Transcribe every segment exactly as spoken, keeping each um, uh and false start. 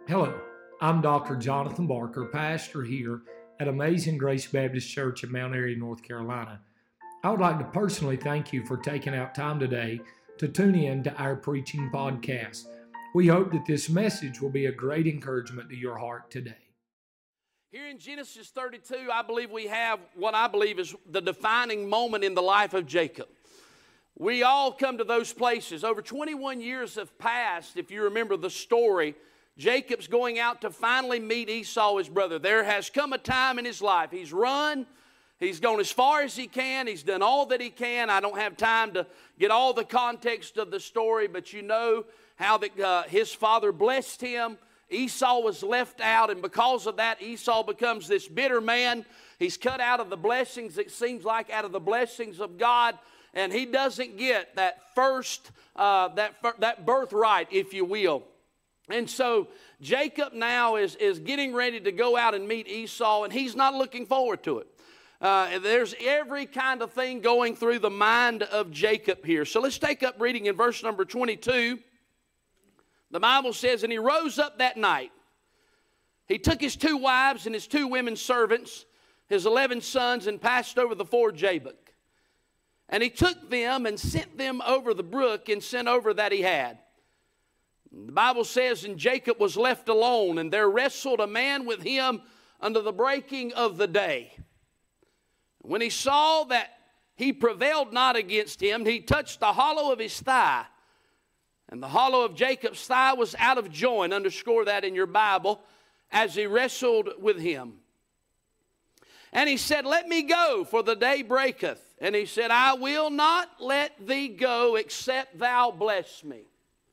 Hello, I'm Doctor Jonathan Barker, pastor here at Amazing Grace Baptist Church in Mount Airy, North Carolina. I would like to personally thank you for taking out time today to tune in to our preaching podcast. We hope that this message will be a great encouragement to your heart today. Here in Genesis thirty-two, I believe we have what I believe is the defining moment in the life of Jacob. We all come to those places. Over twenty-one years have passed, if you remember the story. Jacob's going out to finally meet Esau, his brother. There has come a time in his life. He's run. He's gone as far as he can. He's done all that he can. I don't have time to get all the context of the story, but you know how that, uh, his father blessed him. Esau was left out, and because of that, Esau becomes this bitter man. He's cut out of the blessings, it seems like, out of the blessings of God, and he doesn't get that first, uh, that, that birthright, if you will. And so Jacob now is, is getting ready to go out and meet Esau, and he's not looking forward to it. Uh, there's every kind of thing going through the mind of Jacob here. So let's take up reading in verse number twenty-two. The Bible says, "And he rose up that night. He took his two wives and his two women servants, his eleven sons, and passed over the ford Jabbok. And he took them and sent them over the brook and sent over that he had. The Bible says, and Jacob was left alone, and there wrestled a man with him unto the breaking of the day. When he saw that he prevailed not against him, he touched the hollow of his thigh. And the hollow of Jacob's thigh was out of joint," underscore that in your Bible, "as he wrestled with him. And he said, Let me go, for the day breaketh. And he said, I will not let thee go, except thou bless me.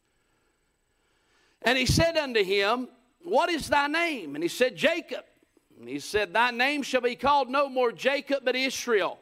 And he said unto him, What is thy name? And he said, Jacob. And he said, Thy name shall be called no more Jacob, but Israel.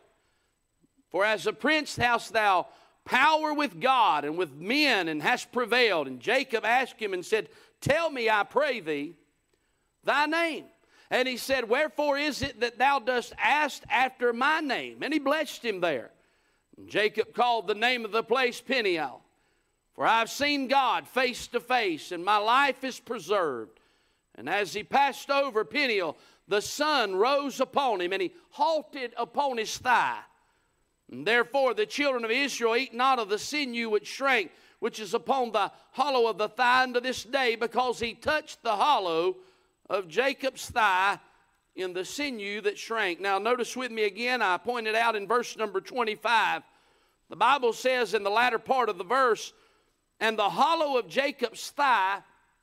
For as a prince hast thou power with God and with men, and hast prevailed. And Jacob asked him and said, Tell me, I pray thee, thy name. And he said, Wherefore is it that thou dost ask after my name? And he blessed him there. And Jacob called the name of the place Peniel. For I have seen God face to face, and my life is preserved. And as he passed over Peniel, the sun rose upon him, and he halted upon his thigh. And therefore the children of Israel eat not of the sinew which shrank, which is upon the hollow of the thigh unto this day, because he touched the hollow of Jacob's thigh in the sinew that shrank. Now notice with me again, I pointed out in verse number twenty-five, the Bible says in the latter part of the verse, and the hollow of Jacob's thigh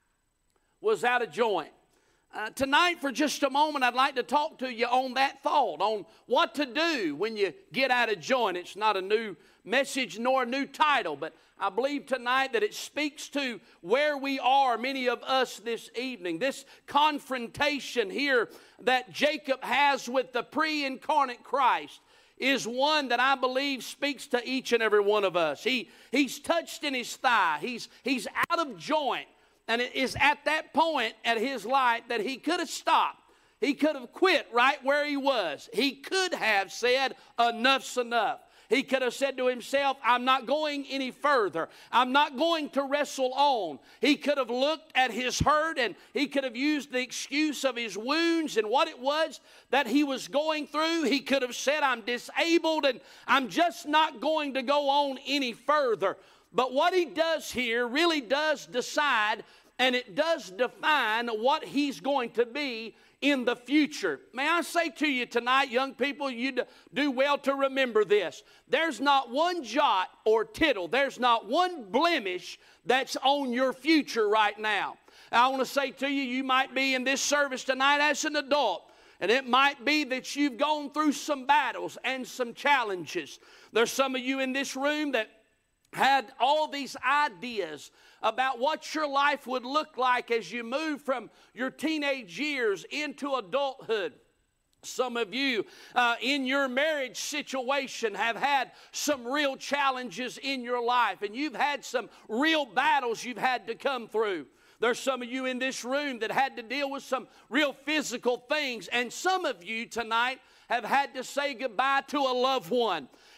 was out of joint. Uh, tonight, for just a moment, I'd like to talk to you on that thought, on what to do when you get out of joint. It's not a new message nor a new title, but I believe tonight that it speaks to where we are, many of us this evening. This confrontation here that Jacob has with the pre-incarnate Christ is one that I believe speaks to each and every one of us. He, he's touched in his thigh. He's, he's out of joint. And it is at that point at his life that he could have stopped. He could have quit right where he was. He could have said, enough's enough. He could have said to himself, I'm not going any further. I'm not going to wrestle on. He could have looked at his hurt, and he could have used the excuse of his wounds and what it was that he was going through. He could have said, I'm disabled and I'm just not going to go on any further. But what he does here really does decide, and it does define what he's going to be in the future. May I say to you tonight, young people, you do well to remember this. There's not one jot or tittle, there's not one blemish that's on your future right now. I want to say to you, you might be in this service tonight as an adult, and it might be that you've gone through some battles and some challenges. There's some of you in this room that had all these ideas about what your life would look like as you move from your teenage years into adulthood. Some of you uh, in your marriage situation have had some real challenges in your life, and you've had some real battles you've had to come through. There's some of you in this room that had to deal with some real physical things, and some of you tonight have had to say goodbye to a loved one.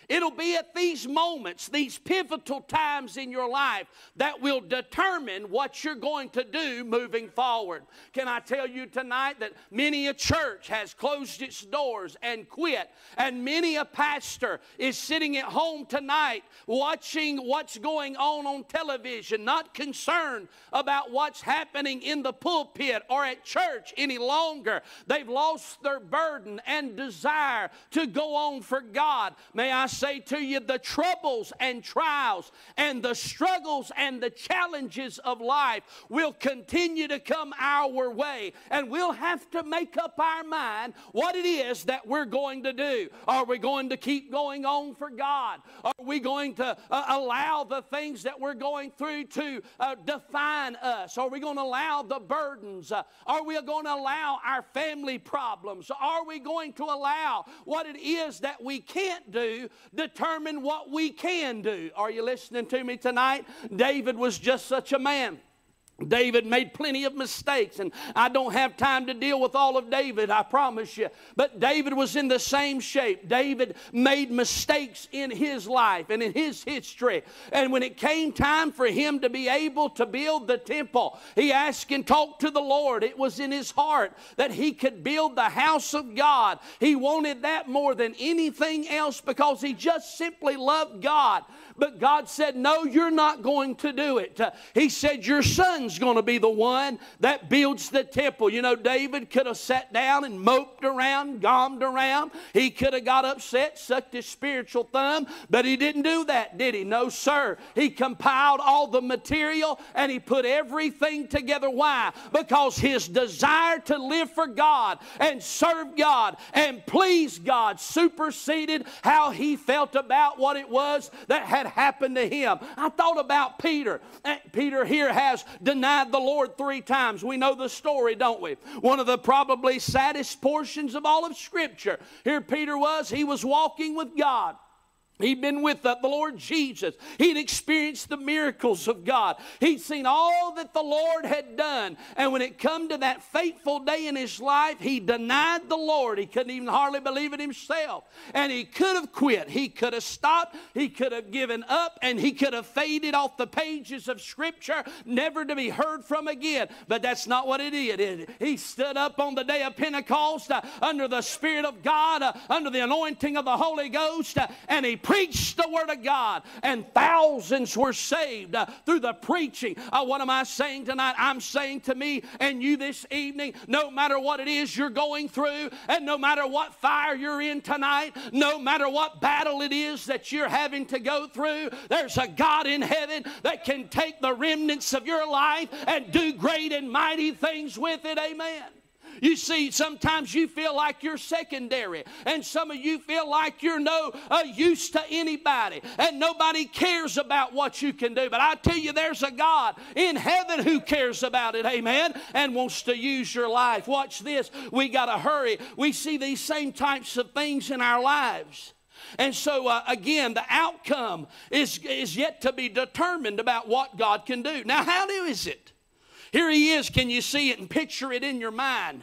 It'll be at these moments, these pivotal times in your life, that will determine what you're going to do moving forward. Can I tell you tonight that many a church has closed its doors and quit, and many a pastor is sitting at home tonight watching what's going on on television, not concerned about what's happening in the pulpit or at church any longer. They've lost their burden and desire to go on for God. May I say to you, the troubles and trials and the struggles and the challenges of life will continue to come our way, and we'll have to make up our mind what it is that we're going to do. Are we going to keep going on for God? Are we going to uh, allow the things that we're going through to uh, define us? Are we going to allow the burdens? Uh, are we going to allow our family problems? Are we going to allow what it is that we can't do determine what we can do? Are you listening to me tonight? David was just such a man. David made plenty of mistakes, and I don't have time to deal with all of David, I promise you. But David was in the same shape. David made mistakes in his life and in his history. And when it came time for him to be able to build the temple, he asked and talked to the Lord. It was in his heart that he could build the house of God. He wanted that more than anything else because he just simply loved God. But God said, no, you're not going to do it. Uh, he said, your son's going to be the one that builds the temple. You know, David could have sat down and moped around, gommed around. He could have got upset, sucked his spiritual thumb, but he didn't do that, did he? No, sir. He compiled all the material and he put everything together. Why? Because his desire to live for God and serve God and please God superseded how he felt about what it was that had happened to him. I thought about Peter. Peter here has denied the Lord three times. We know the story, don't we? One of the probably saddest portions of all of Scripture. Here Peter was. He was walking with God. He'd been with the, the Lord Jesus. He'd experienced the miracles of God. He'd seen all that the Lord had done. And when it come to that fateful day in his life, he denied the Lord. He couldn't even hardly believe it himself. And he could have quit. He could have stopped. He could have given up. And he could have faded off the pages of Scripture, never to be heard from again. But that's not what it did. He stood up on the day of Pentecost uh, under the Spirit of God, uh, under the anointing of the Holy Ghost, uh, and he preached the Word of God, and thousands were saved uh, through the preaching. Uh, what am I saying tonight? I'm saying to me and you this evening, no matter what it is you're going through, and no matter what fire you're in tonight, no matter what battle it is that you're having to go through, there's a God in heaven that can take the remnants of your life and do great and mighty things with it. Amen. You see, sometimes you feel like you're secondary, and some of you feel like you're no uh, use to anybody, and nobody cares about what you can do. But I tell you, there's a God in heaven who cares about it, amen, and wants to use your life. Watch this. We got to hurry. We see these same types of things in our lives. And so, uh, again, the outcome is, is yet to be determined about what God can do. Now, how is it? Here he is. Can you see it and picture it in your mind?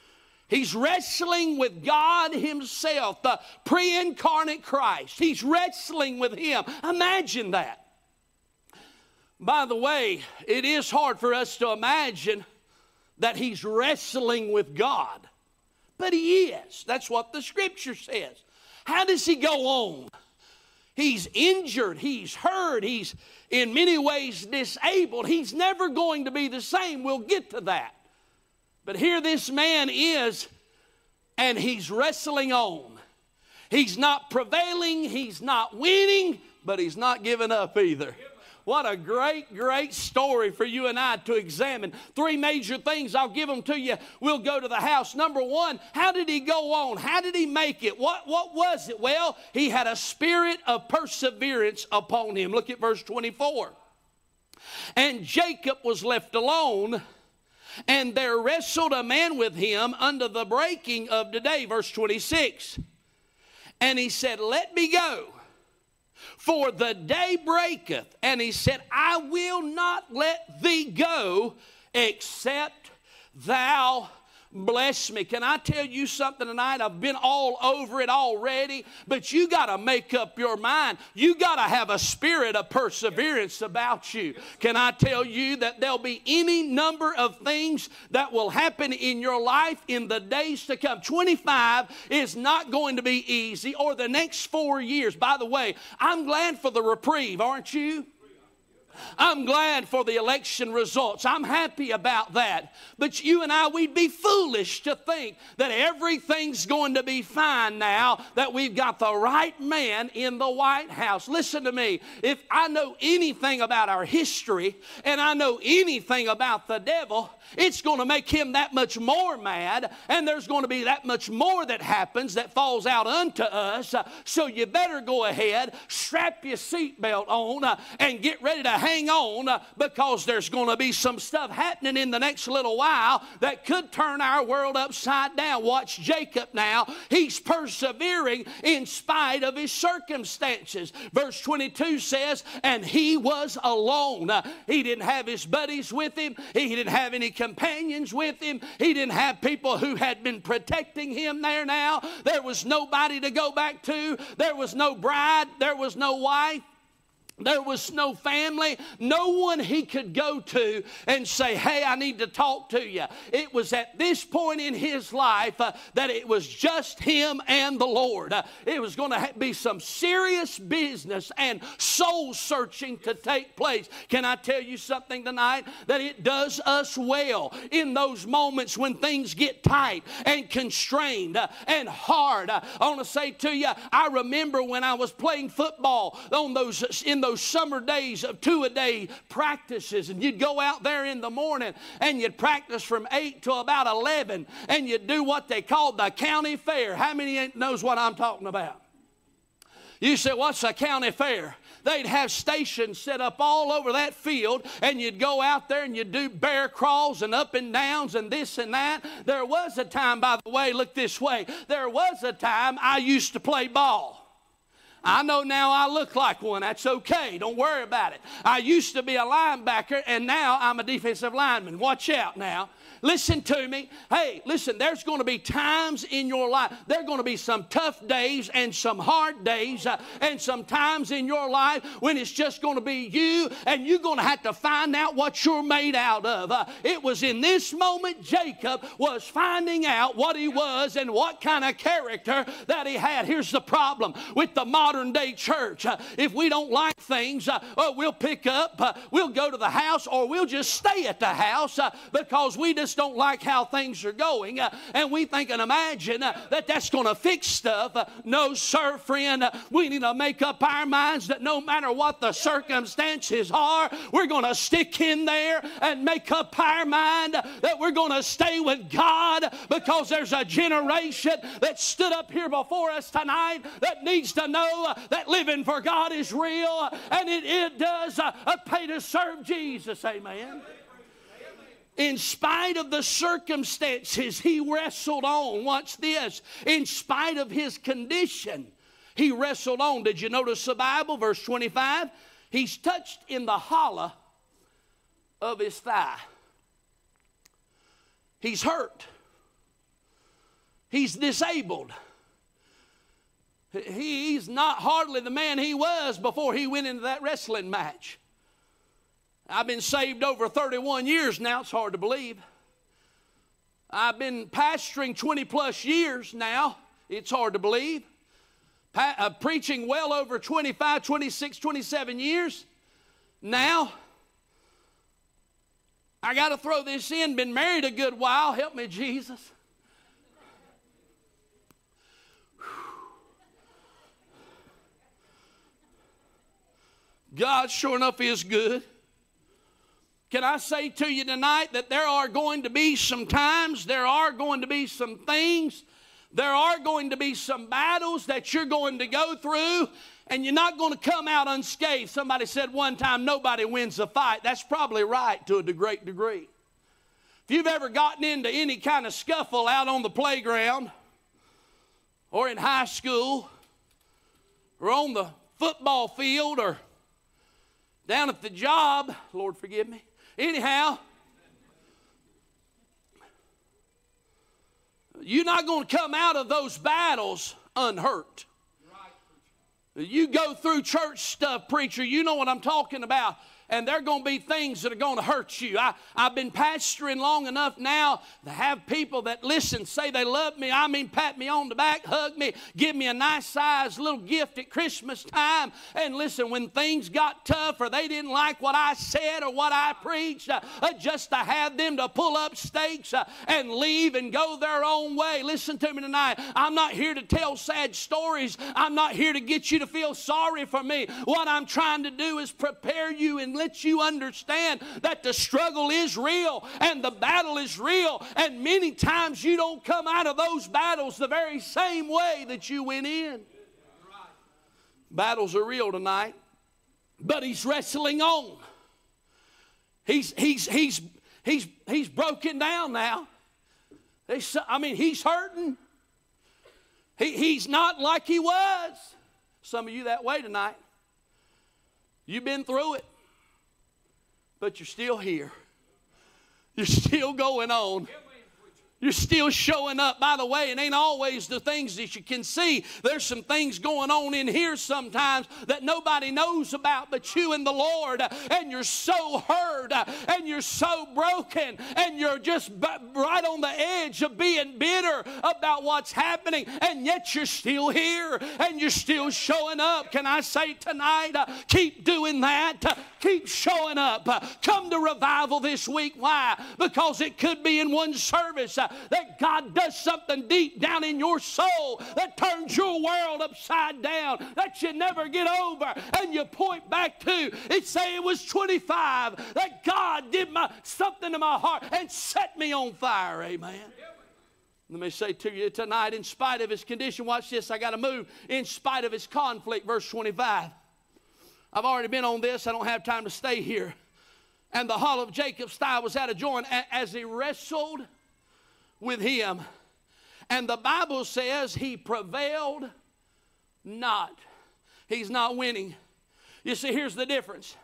He's wrestling with God himself, the pre-incarnate Christ. He's wrestling with him. Imagine that. By the way, it is hard for us to imagine that he's wrestling with God. But he is. That's what the Scripture says. How does he go on? He's injured, he's hurt, he's in many ways disabled. He's never going to be the same. We'll get to that. But here this man is, and he's wrestling on. He's not prevailing, he's not winning, but he's not giving up either. What a great, great story for you and I to examine. Three major things. I'll give them to you. We'll go to the house. Number one, how did he go on? How did he make it? What, what was it? Well, he had a spirit of perseverance upon him. Look at verse twenty-four. And Jacob was left alone, and there wrestled a man with him under the breaking of the day. Verse twenty-six. And he said, let me go, for the day breaketh. And he said, I will not let thee go, except thou bless me. Can I tell you something tonight? I've been all over it already, but you got to make up your mind. You got to have a spirit of perseverance about you. Can I tell you that there'll be any number of things that will happen in your life in the days to come. twenty-five is not going to be easy, or the next four years. By the way, I'm glad for the reprieve, aren't you? I'm glad for the election results. I'm happy about that. But you and I, we'd be foolish to think that everything's going to be fine now that we've got the right man in the White House. Listen to me. If I know anything about our history and I know anything about the devil, it's going to make him that much more mad, and there's going to be that much more that happens that falls out unto us. Uh, so you better go ahead, strap your seatbelt on, uh, and get ready to hang on, uh, because there's going to be some stuff happening in the next little while that could turn our world upside down. Watch Jacob now. He's persevering in spite of his circumstances. Verse twenty-two says, and he was alone. Uh, he didn't have his buddies with him. He didn't have any companions with him. He didn't have people who had been protecting him there now. There was nobody to go back to. There was no bride. There was no wife. There was no family, no one he could go to and say, hey, I need to talk to you. It was at this point in his life uh, that it was just him and the Lord. Uh, it was going to ha- be some serious business and soul searching to take place. Can I tell you something tonight? That it does us well in those moments when things get tight and constrained uh, and hard. Uh, I want to say to you, I remember when I was playing football on those in those summer days of two-a-day practices, and you'd go out there in the morning and you'd practice from eight to about eleven, and you'd do what they called the county fair. How many knows what I'm talking about? You say, what's a county fair? They'd have stations set up all over that field, and you'd go out there and you'd do bear crawls and up and downs and this and that. There was a time, by the way, look this way, there was a time I used to play ball. I know now I look like one. That's okay. Don't worry about it. I used to be a linebacker, and now I'm a defensive lineman. Watch out now. Listen to me. Hey, listen, there's going to be times in your life. There are going to be some tough days and some hard days uh, and some times in your life when it's just going to be you, and you're going to have to find out what you're made out of. Uh, it was in this moment Jacob was finding out what he was and what kind of character that he had. Here's the problem with the modern day church. Uh, if we don't like things, uh, oh, we'll pick up, uh, we'll go to the house, or we'll just stay at the house uh, because we just don't like how things are going, uh, and we think and imagine uh, that that's going to fix stuff. Uh, no, sir, friend, uh, we need to make up our minds that no matter what the circumstances are, we're going to stick in there and make up our mind uh, that we're going to stay with God, because there's a generation that stood up here before us tonight that needs to know uh, that living for God is real, uh, and it, it does uh, uh, pay to serve Jesus. Amen. In spite of the circumstances, he wrestled on. Watch this. In spite of his condition, he wrestled on. Did you notice the Bible? Verse twenty-five. He's touched in the hollow of his thigh. He's hurt. He's disabled. He's not hardly the man he was before he went into that wrestling match. I've been saved over thirty-one years now. It's hard to believe. I've been pastoring twenty plus years now. It's hard to believe. Pa- uh, preaching well over twenty-five, twenty-six, twenty-seven years. Now, I got to throw this in. Been married a good while. Help me, Jesus. God sure enough is good. Can I say to you tonight that there are going to be some times, there are going to be some things, there are going to be some battles that you're going to go through, and you're not going to come out unscathed. Somebody said one time, nobody wins a fight. That's probably right to a great degree. If you've ever gotten into any kind of scuffle out on the playground, or in high school, or on the football field, or down at the job, Lord forgive me, anyhow, you're not going to come out of those battles unhurt. You go through church stuff, preacher, you know what I'm talking about. And there are going to be things that are going to hurt you. I, I've been pastoring long enough now to have people that listen, say they love me. I mean, pat me on the back, hug me, give me a nice size little gift at Christmas time. And listen, when things got tough or they didn't like what I said or what I preached, uh, uh, just to have them to pull up stakes uh, and leave and go their own way. Listen to me tonight. I'm not here to tell sad stories. I'm not here to get you to feel sorry for me. What I'm trying to do is prepare you and let you understand that the struggle is real and the battle is real, and many times you don't come out of those battles the very same way that you went in. Battles are real tonight, but he's wrestling on. He's he's he's he's he's broken down now. He's, I mean, he's hurting. He, he's not like he was. Some of you that way tonight. You've been through it. But you're still here. You're still going on. You're still showing up. By the way, it ain't always the things that you can see. There's some things going on in here sometimes that nobody knows about but you and the Lord. And you're so hurt and you're so broken and you're just right on the edge of being bitter about what's happening. And yet you're still here and you're still showing up. Can I say tonight, uh, keep doing that. Uh, keep showing up. Uh, come to revival this week. Why? Because it could be in one service. Uh, that God does something deep down in your soul that turns your world upside down, that you never get over, and you point back to. It say it was twenty-five, that God did my, something to my heart and set me on fire. Amen. Let me say to you tonight, in spite of his condition, watch this, I got to move. In spite of his conflict, verse twenty-five. I've already been on this. I don't have time to stay here. And the hollow of Jacob's thigh was out of joint as he wrestled with him. And the Bible says he prevailed not. He's not winning. You see, here's the difference.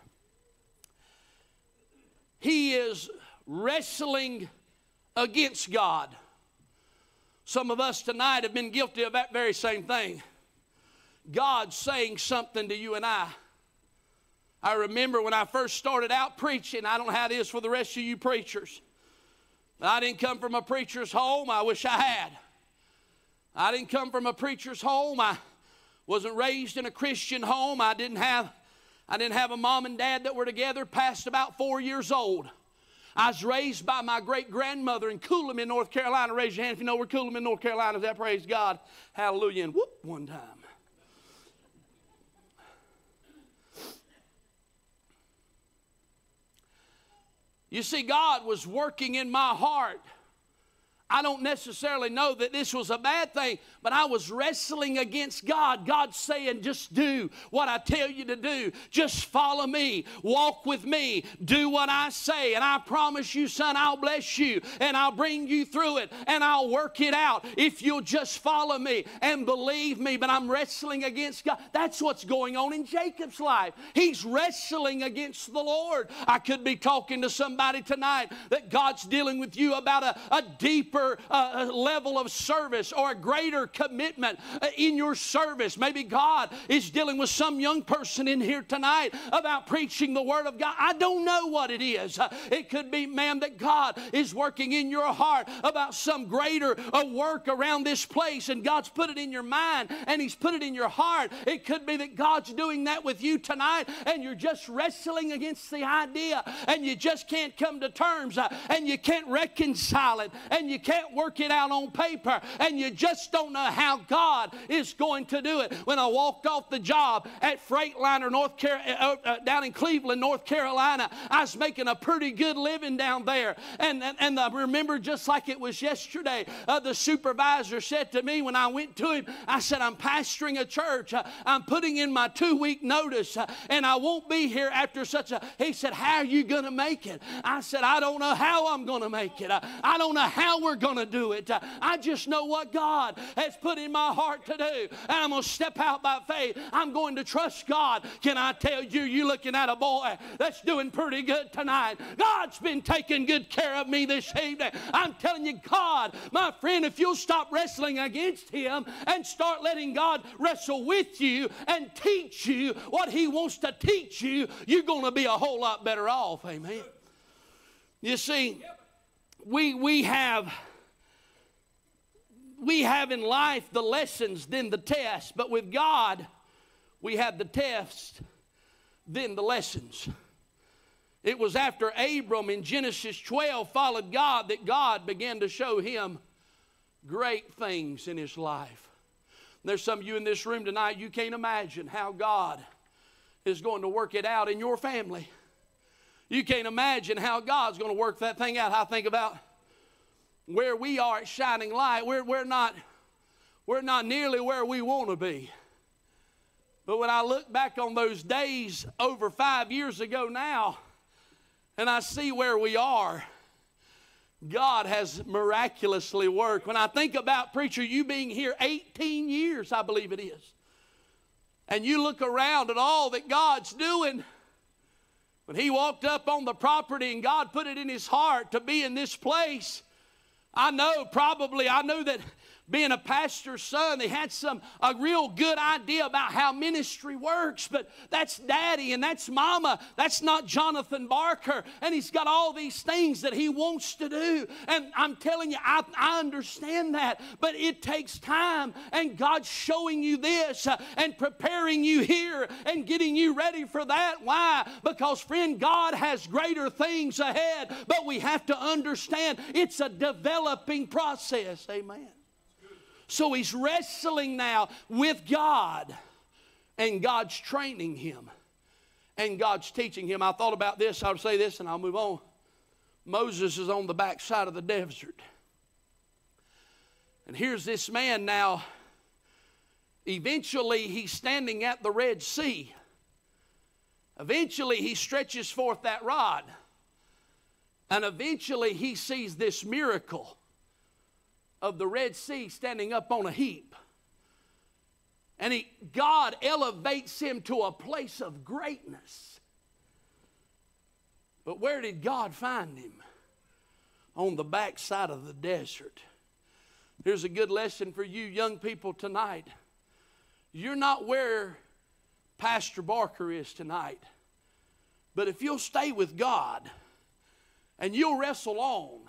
He is wrestling against God. Some of us tonight have been guilty of that very same thing. God saying something to you and I. I remember when I first started out preaching, I don't know how it is for the rest of you preachers. I didn't come from a preacher's home. I wish I had. I didn't come from a preacher's home. I wasn't raised in a Christian home. I didn't have, I didn't have a mom and dad that were together past about four years old. I was raised by my great-grandmother in Coolman, North Carolina. Raise your hand if you know where Coolman, North Carolina is at. Praise God. Hallelujah. And whoop, one time. You see, God was working in my heart. I don't necessarily know that this was a bad thing, but I was wrestling against God. God saying, just do what I tell you to do. Just follow me. Walk with me. Do what I say. And I promise you, son, I'll bless you. And I'll bring you through it. And I'll work it out if you'll just follow me and believe me. But I'm wrestling against God. That's what's going on in Jacob's life. He's wrestling against the Lord. I could be talking to somebody tonight that God's dealing with you about a, a deeper Uh, level of service or a greater commitment uh, in your service. Maybe God is dealing with some young person in here tonight about preaching the Word of God. I don't know what it is. Uh, it could be, ma'am, that God is working in your heart about some greater uh, work around this place, and God's put it in your mind and He's put it in your heart. It could be that God's doing that with you tonight, and you're just wrestling against the idea, and you just can't come to terms, uh, and you can't reconcile it, and you can't work it out on paper, and you just don't know how God is going to do it. When I walked off the job at Freightliner, North Carolina, uh, down in Cleveland, North Carolina, I was making a pretty good living down there, and, and, and I remember just like it was yesterday, uh, the supervisor said to me when I went to him, I said, I'm pastoring a church, uh, I'm putting in my two-week notice, uh, and I won't be here after such a, he said, how are you going to make it? I said, I don't know how I'm going to make it. I, I don't know how we're going to do it. I just know what God has put in my heart to do. And I'm going to step out by faith. I'm going to trust God. Can I tell you, you're looking at a boy that's doing pretty good tonight. God's been taking good care of me this evening. I'm telling you, God, my friend, if you'll stop wrestling against him and start letting God wrestle with you and teach you what he wants to teach you, you're going to be a whole lot better off. Amen. You see, we we have we have in life the lessons, then the test, but with God, we have the test, then the lessons. It was after Abram in Genesis twelve followed God that God began to show him great things in his life. There's some of you in this room tonight, you can't imagine how God is going to work it out in your family. You can't imagine how God's going to work that thing out. I think about where we are at Shining Light. We're, we're, not, we're not nearly where we want to be. But when I look back on those days over five years ago now, and I see where we are, God has miraculously worked. When I think about, preacher, you being here eighteen years, I believe it is, and you look around at all that God's doing. When he walked up on the property and God put it in his heart to be in this place, I know probably, I know that being a pastor's son, they had some a real good idea about how ministry works, but that's daddy and that's mama. That's not Jonathan Barker, and he's got all these things that he wants to do. And I'm telling you, I, I understand that, but it takes time, and God's showing you this uh, and preparing you here and getting you ready for that. Why? Because, friend, God has greater things ahead, but we have to understand it's a developing process. Amen. So he's wrestling now with God, and God's training him, and God's teaching him. I thought about this. I'll say this, and I'll move on. Moses is on the backside of the desert. And here's this man now. Eventually, he's standing at the Red Sea. Eventually, he stretches forth that rod. And eventually, he sees this miracle of the Red Sea standing up on a heap. And he, God elevates him to a place of greatness. But where did God find him? On the backside of the desert. Here's a good lesson for you young people tonight. You're not where Pastor Barker is tonight. But if you'll stay with God and you'll wrestle on,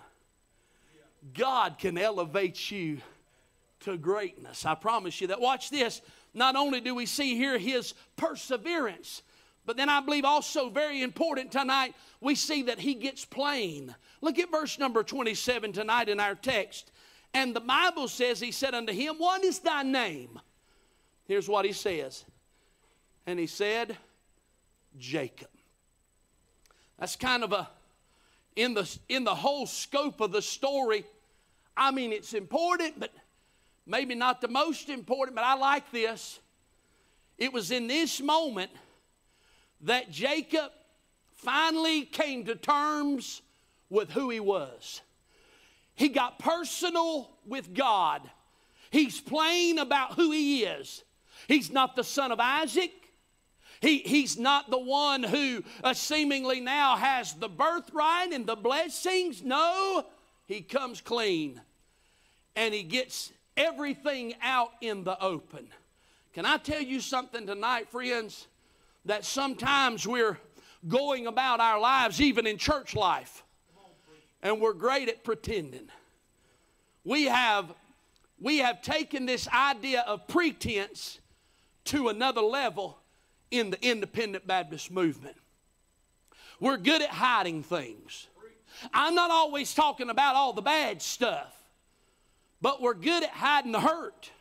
God can elevate you to greatness. I promise you that. Watch this. Not only do we see here his perseverance, but then I believe also very important tonight, we see that he gets plain. Look at verse number twenty-seven tonight in our text. And the Bible says, he said unto him, what is thy name? Here's what he says. And he said, Jacob. That's kind of a In the, in the whole scope of the story, I mean, it's important, but maybe not the most important, but I like this. It was in this moment that Jacob finally came to terms with who he was. He got personal with God. He's plain about who he is. He's not the son of Isaac. He, he's not the one who uh, seemingly now has the birthright and the blessings. No, he comes clean. And he gets everything out in the open. Can I tell you something tonight, friends? That sometimes we're going about our lives, even in church life, and we're great at pretending. We have, we have taken this idea of pretense to another level in the Independent Baptist movement. We're good at hiding things. I'm not always talking about all the bad stuff, but we're good at hiding the hurt.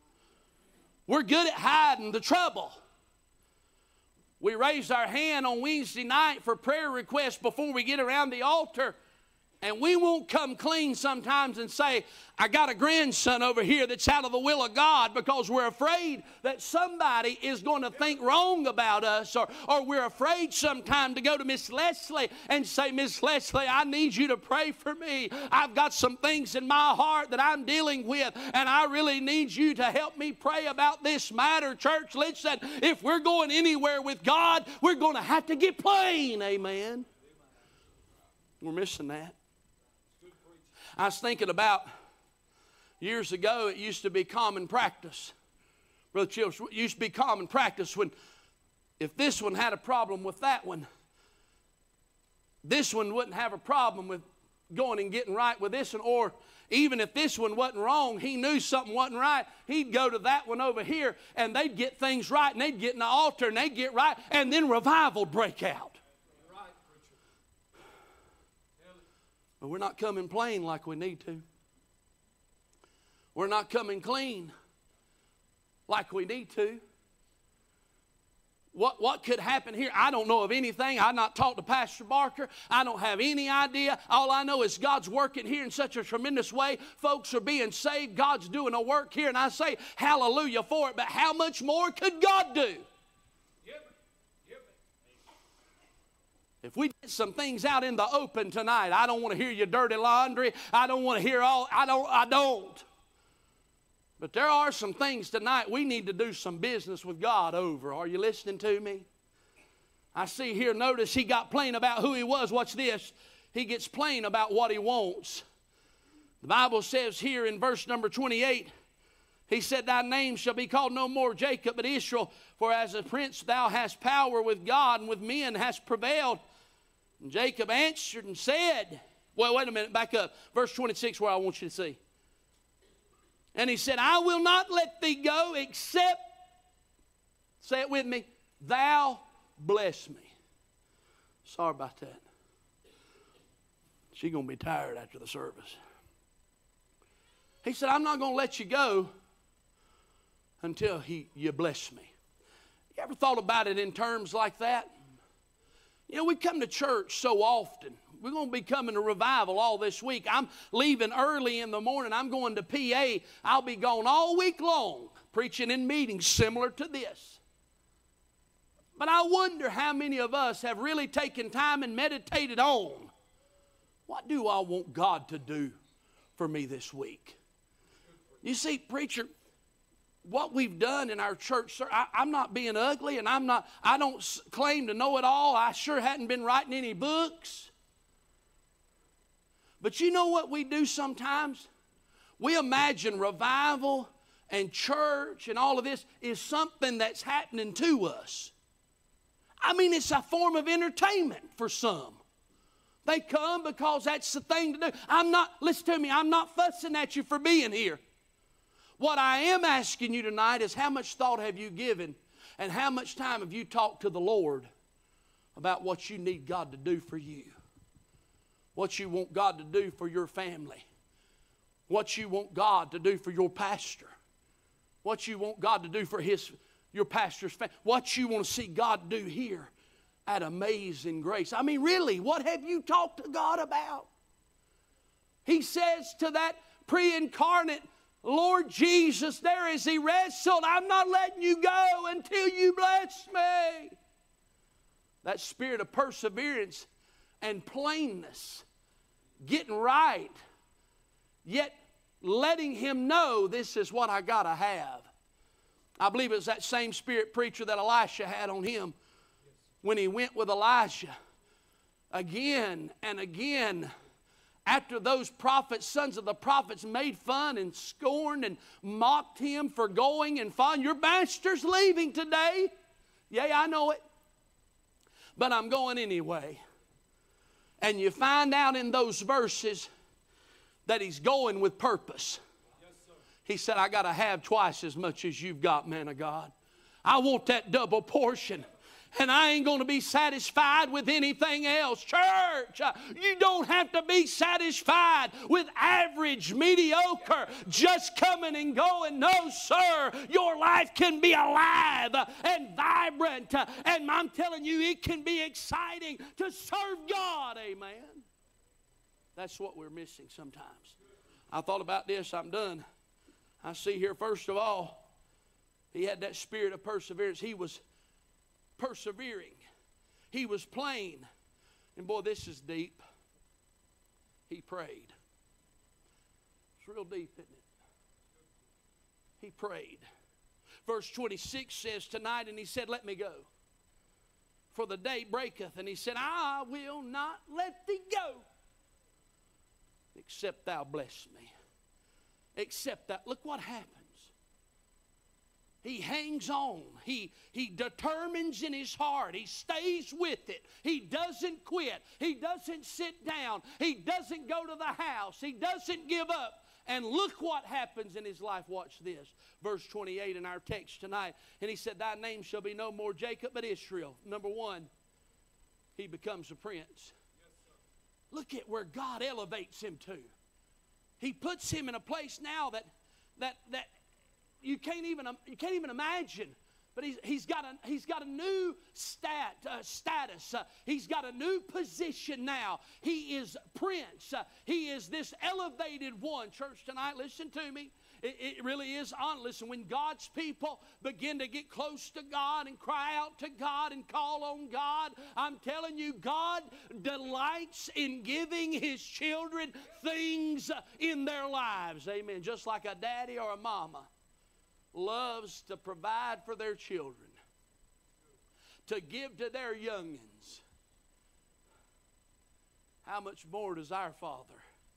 We're good at hiding the trouble. We raise our hand on Wednesday night for prayer requests before we get around the altar, And we won't come clean sometimes and say, I got a grandson over here that's out of the will of God, because we're afraid that somebody is going to think wrong about us, or, or we're afraid sometime to go to Miss Leslie and say, Miss Leslie, I need you to pray for me. I've got some things in my heart that I'm dealing with, and I really need you to help me pray about this matter. Church, listen, if we're going anywhere with God, we're going to have to get plain. Amen. We're missing that. I was thinking about years ago, it used to be common practice. Brother Childs, it used to be common practice when if this one had a problem with that one, this one wouldn't have a problem with going and getting right with this one. Or even if this one wasn't wrong, he knew something wasn't right, he'd go to that one over here and they'd get things right, and they'd get in the altar and they'd get right, and then revival would break out. But we're not coming plain like we need to. We're not coming clean like we need to. What, what could happen here? I don't know of anything. I've not talked to Pastor Barker. I don't have any idea. All I know is God's working here in such a tremendous way. Folks are being saved. God's doing a work here, and I say hallelujah for it. But how much more could God do? If we get some things out in the open tonight, I don't want to hear your dirty laundry. I don't want to hear all, I don't, I don't. But there are some things tonight we need to do some business with God over. Are you listening to me? I see here, notice he got plain about who he was. Watch this. He gets plain about what he wants. The Bible says here in verse number twenty-eight, he said, thy name shall be called no more Jacob, but Israel. For as a prince thou hast power with God, and with men hast prevailed. And Jacob answered and said, well, wait a minute, back up. Verse twenty-six, where I want you to see. And he said, I will not let thee go except, say it with me, thou bless me. Sorry about that. She's going to be tired after the service. He said, I'm not going to let you go until he, you bless me. You ever thought about it in terms like that? You know, we come to church so often. We're going to be coming to revival all this week. I'm leaving early in the morning. I'm going to P A. I'll be gone all week long preaching in meetings similar to this. But I wonder how many of us have really taken time and meditated on, what do I want God to do for me this week? You see, preacher, what we've done in our church, sir, I, I'm not being ugly, and I'm not, I don't claim to know it all. I sure hadn't been writing any books. But you know what we do sometimes? We imagine revival and church and all of this is something that's happening to us. I mean, it's a form of entertainment for some. They come because that's the thing to do. I'm not, listen to me, I'm not fussing at you for being here. What I am asking you tonight is how much thought have you given and how much time have you talked to the Lord about what you need God to do for you? What you want God to do for your family? What you want God to do for your pastor? What you want God to do for his, your pastor's family? What you want to see God do here at Amazing Grace? I mean, really, what have you talked to God about? He says to that pre-incarnate Lord Jesus, there as he wrestled, I'm not letting you go until you bless me. That spirit of perseverance and plainness, getting right, yet letting him know this is what I got to have. I believe it was that same spirit, preacher, that Elisha had on him when he went with Elijah again and again. After those prophets, sons of the prophets, made fun and scorned and mocked him for going and following. Your master's leaving today. Yea, I know it. But I'm going anyway. And you find out in those verses that he's going with purpose. Yes, sir. He said, I got to have twice as much as you've got, man of God. I want that double portion. And I ain't going to be satisfied with anything else. Church, uh, you don't have to be satisfied with average, mediocre, just coming and going. No, sir. Your life can be alive and vibrant. Uh, and I'm telling you, it can be exciting to serve God. Amen. That's what we're missing sometimes. I thought about this. I'm done. I see here, first of all, he had that spirit of perseverance. He was persevering. He was plain. And boy, this is deep. He prayed. It's real deep, isn't it? He prayed. Verse twenty-six says, tonight, and he said, let me go. For the day breaketh. And he said, I will not let thee go, except thou bless me. Except that. Look what happens. He hangs on. He, he determines in his heart. He stays with it. He doesn't quit. He doesn't sit down. He doesn't go to the house. He doesn't give up. And look what happens in his life. Watch this. Verse twenty-eight in our text tonight. And he said, thy name shall be no more Jacob, but Israel. Number one, he becomes a prince. Yes, look at where God elevates him to. He puts him in a place now that that that you can't even you can't even imagine. But he's, he's got a he's got a new stat uh, status. Uh, he's got a new position now. He is prince. Uh, he is this elevated one. Church tonight, listen to me. It, it really is on. Listen, when God's people begin to get close to God and cry out to God and call on God, I'm telling you, God delights in giving His children things in their lives. Amen. Just like a daddy or a mama loves to provide for their children, to give to their youngins, how much more does our Father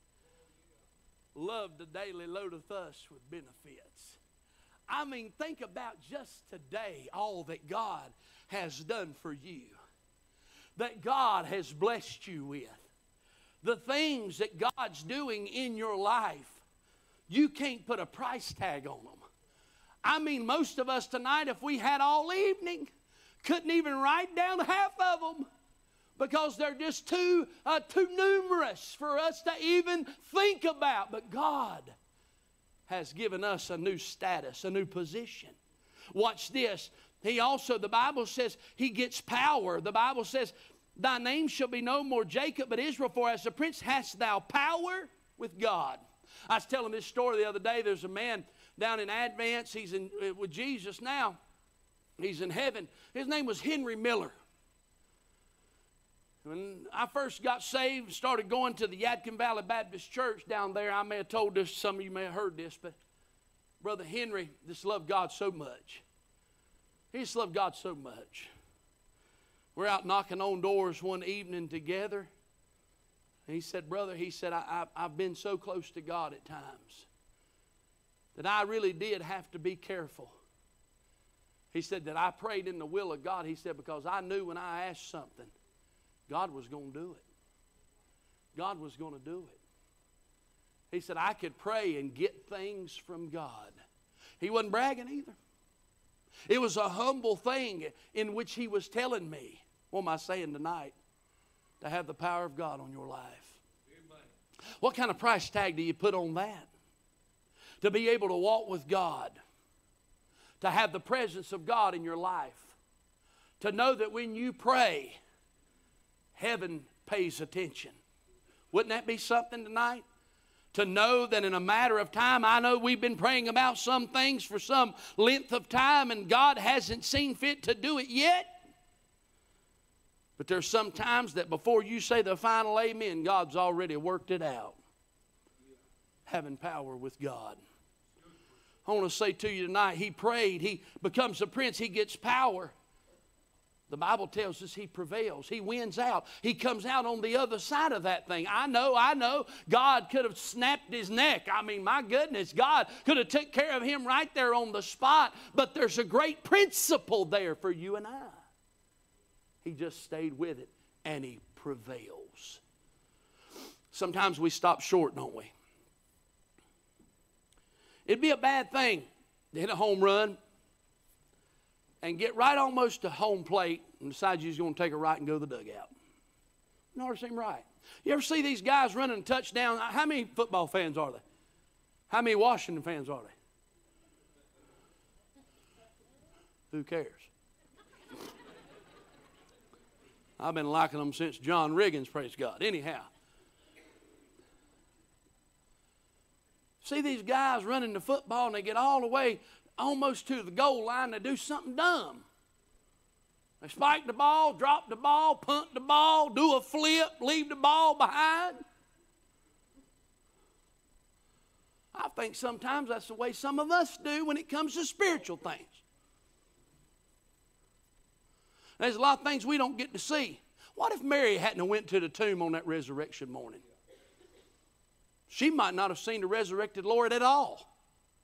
love to daily loadeth us with benefits? I mean, think about just today all that God has done for you, that God has blessed you with, the things that God's doing in your life. You can't put a price tag on them. I mean, most of us tonight, if we had all evening, couldn't even write down half of them because they're just too, uh, too numerous for us to even think about. But God has given us a new status, a new position. Watch this. He also, the Bible says, he gets power. The Bible says, thy name shall be no more Jacob, but Israel, for as a prince hast thou power with God. I was telling this story the other day. There's a man down in Advance. He's in, uh, with Jesus now. He's in heaven. His name was Henry Miller. When I first got saved, started going to the Yadkin Valley Baptist Church down there. I may have told this, some of you may have heard this, but Brother Henry just loved God so much. He just loved God so much. We're out knocking on doors one evening together. And he said, brother, he said, I, I, I've been so close to God at times that I really did have to be careful. He said that I prayed in the will of God. He said, because I knew when I asked something, God was going to do it. God was going to do it. He said, I could pray and get things from God. He wasn't bragging either. It was a humble thing in which he was telling me, what am I saying tonight? To have the power of God on your life. Amen. What kind of price tag do you put on that? To be able to walk with God. To have the presence of God in your life. To know that when you pray, heaven pays attention. Wouldn't that be something tonight? To know that in a matter of time, I know we've been praying about some things for some length of time and God hasn't seen fit to do it yet. But there's some times that before you say the final amen, God's already worked it out. Having power with God. I want to say to you tonight, he prayed, he becomes a prince, he gets power. The Bible tells us he prevails. He wins out. He comes out on the other side of that thing. I know, I know, God could have snapped his neck. I mean, my goodness, God could have took care of him right there on the spot. But there's a great principle there for you and I. He just stayed with it, and he prevails. Sometimes we stop short, don't we? It'd be a bad thing to hit a home run and get right almost to home plate and decide you're going to take a right and go to the dugout. Never seem right. You ever see these guys running a touchdown? How many football fans are there? How many Washington fans are there? Who cares? I've been liking them since John Riggins, praise God. Anyhow, See these guys running the football and they get all the way almost to the goal line. They do something dumb. They spike the ball, drop the ball, punt the ball, do a flip, leave the ball behind. I think sometimes that's the way some of us do when it comes to spiritual things. There's a lot of things we don't get to see. What if Mary hadn't went to the tomb on that resurrection morning? She might not have seen the resurrected Lord at all.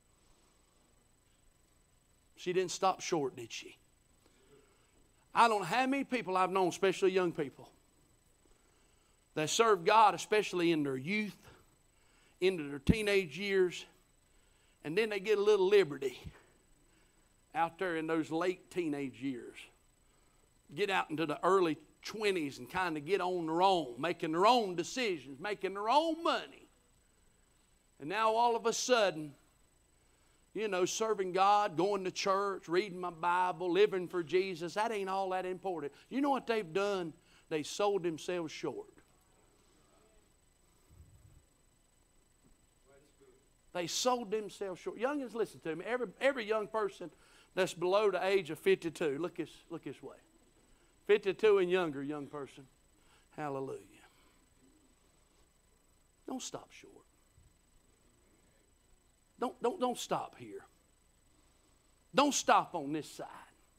She didn't stop short, did she? I don't know how many people I've known, especially young people, that serve God, especially in their youth, into their teenage years, and then they get a little liberty out there in those late teenage years. Get out into the early twenties and kind of get on their own, making their own decisions, making their own money. And now all of a sudden, you know, serving God, going to church, reading my Bible, living for Jesus, that ain't all that important. You know what they've done? They sold themselves short. They sold themselves short. Youngins, listen to me. Every, every young person that's below the age of fifty-two, look this, look this way. fifty-two and younger, young person. Hallelujah. Don't stop short. Don't, don't, don't stop here. Don't stop on this side.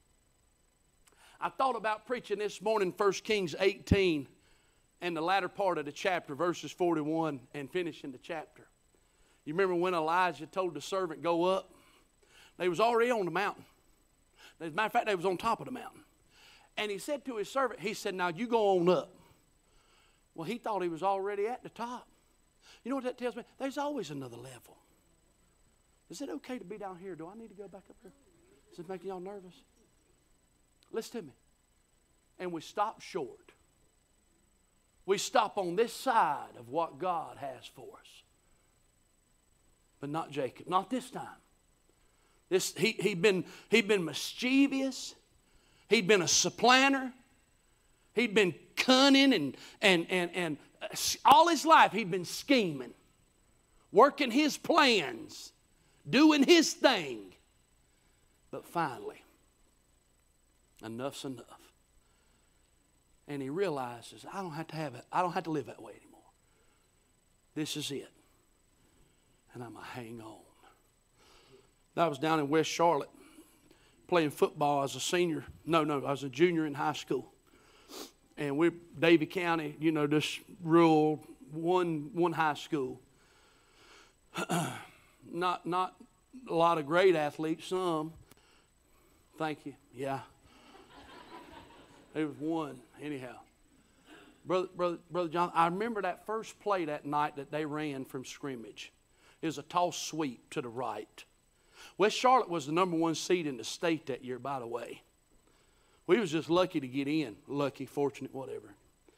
I thought about preaching this morning First Kings eighteen and the latter part of the chapter, verses forty-one, and finishing the chapter. You remember when Elijah told the servant, go up? They was already on the mountain. As a matter of fact, they was on top of the mountain. And he said to his servant, he said, now you go on up. Well, he thought he was already at the top. You know what that tells me? There's always another level. Is it okay to be down here? Do I need to go back up here? Is it making y'all nervous? Listen to me. And we stop short. We stop on this side of what God has for us. But not Jacob. Not this time. This, he, he'd been, he'd been mischievous. He'd been a supplanter. He'd been cunning and, and, and, and all his life he'd been scheming. Working his plans. Doing his thing. But finally, enough's enough. And he realizes, I don't have to have it. I don't have to live that way anymore. This is it. And I'm going to hang on. I was down in West Charlotte playing football as a senior. No, no, I was a junior in high school. And we're Davie County, you know, this rural one one high school. not not a lot of great athletes, some. Thank you. Yeah. There was one, anyhow. Brother, brother, brother John, I remember that first play that night that they ran from scrimmage. It was a toss sweep to the right. West Charlotte was the number one seed in the state that year, by the way. We was just lucky to get in. Lucky, fortunate, whatever.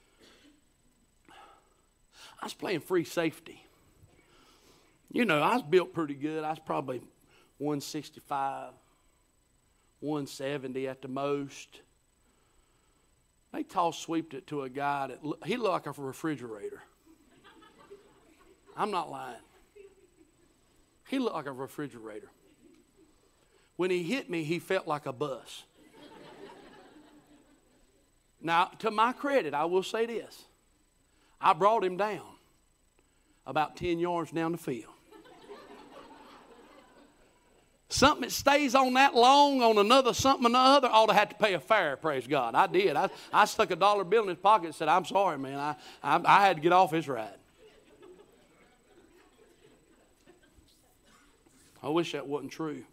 I was playing free safety. You know, I was built pretty good. I was probably one sixty-five, one seventy at the most. They toss sweeped it to a guy that, he looked like a refrigerator. I'm not lying. He looked like a refrigerator. When he hit me, he felt like a bus. Now, to my credit, I will say this. I brought him down about ten yards down the field. Something that stays on that long on another something or another ought to have to pay a fare, praise God. I did. I, I stuck a dollar bill in his pocket and said, I'm sorry, man. I, I, I had to get off his ride. I wish that wasn't true.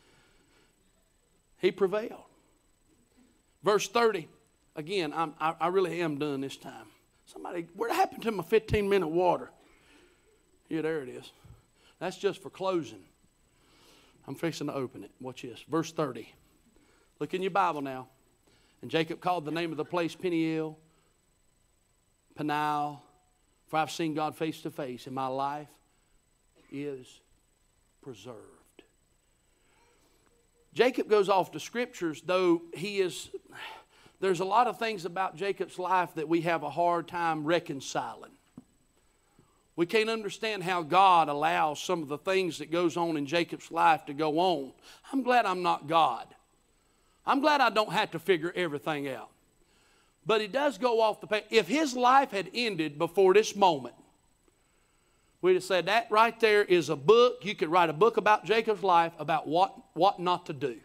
He prevailed. Verse thirty. Again, I'm, I, I really am done this time. Somebody, what happened to my fifteen minute water? Yeah, there it is. That's just for closing. I'm fixing to open it. Watch this. Verse thirty. Look in your Bible now. And Jacob called the name of the place Peniel, Peniel, for I've seen God face to face, and my life is preserved. Jacob goes off to scriptures, though he is, there's a lot of things about Jacob's life that we have a hard time reconciling. We can't understand how God allows some of the things that goes on in Jacob's life to go on. I'm glad I'm not God. I'm glad I don't have to figure everything out. But it does go off the page. If his life had ended before this moment, we'd have said that right there is a book. You could write a book about Jacob's life about what, what not to do.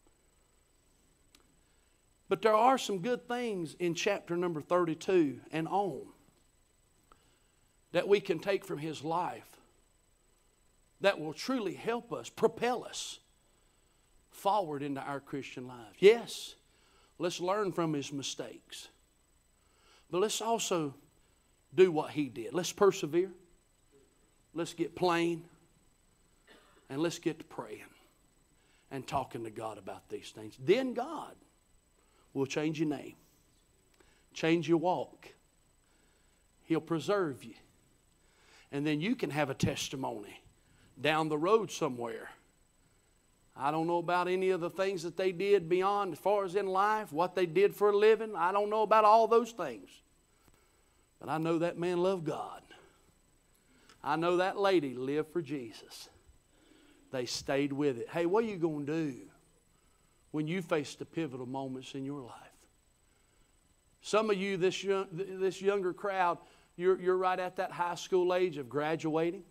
But there are some good things in chapter number thirty-two and on that we can take from his life that will truly help us, propel us forward into our Christian lives. Yes, let's learn from his mistakes. But let's also do what he did. Let's persevere. Let's get plain. And let's get to praying and talking to God about these things. Then God will change your name, change your walk. He'll preserve you. And then you can have a testimony down the road somewhere. I don't know about any of the things that they did beyond as far as in life, what they did for a living. I don't know about all those things. But I know that man loved God. I know that lady lived for Jesus. They stayed with it. Hey, what are you going to do when you face the pivotal moments in your life? Some of you, this young, this younger crowd, You're, you're right at that high school age of graduating.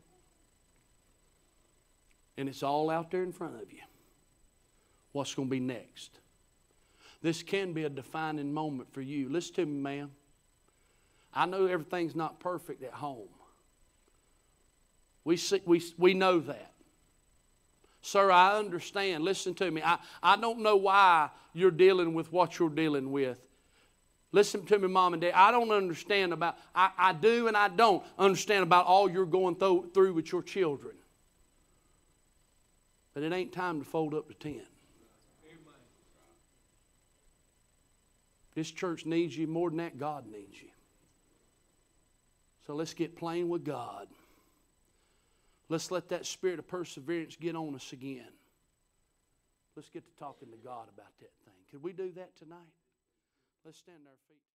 And it's all out there in front of you. What's going to be next? This can be a defining moment for you. Listen to me, ma'am. I know everything's not perfect at home. We, see, we, we know that. Sir, I understand. Listen to me. I, I don't know why you're dealing with what you're dealing with. Listen to me, Mom and Dad. I don't understand about, I, I do and I don't understand about all you're going through, through with your children. But it ain't time to fold up the tent. This church needs you more than that. God needs you. So let's get plain with God. Let's let that spirit of perseverance get on us again. Let's get to talking to God about that thing. Could we do that tonight? Let's stand on our feet.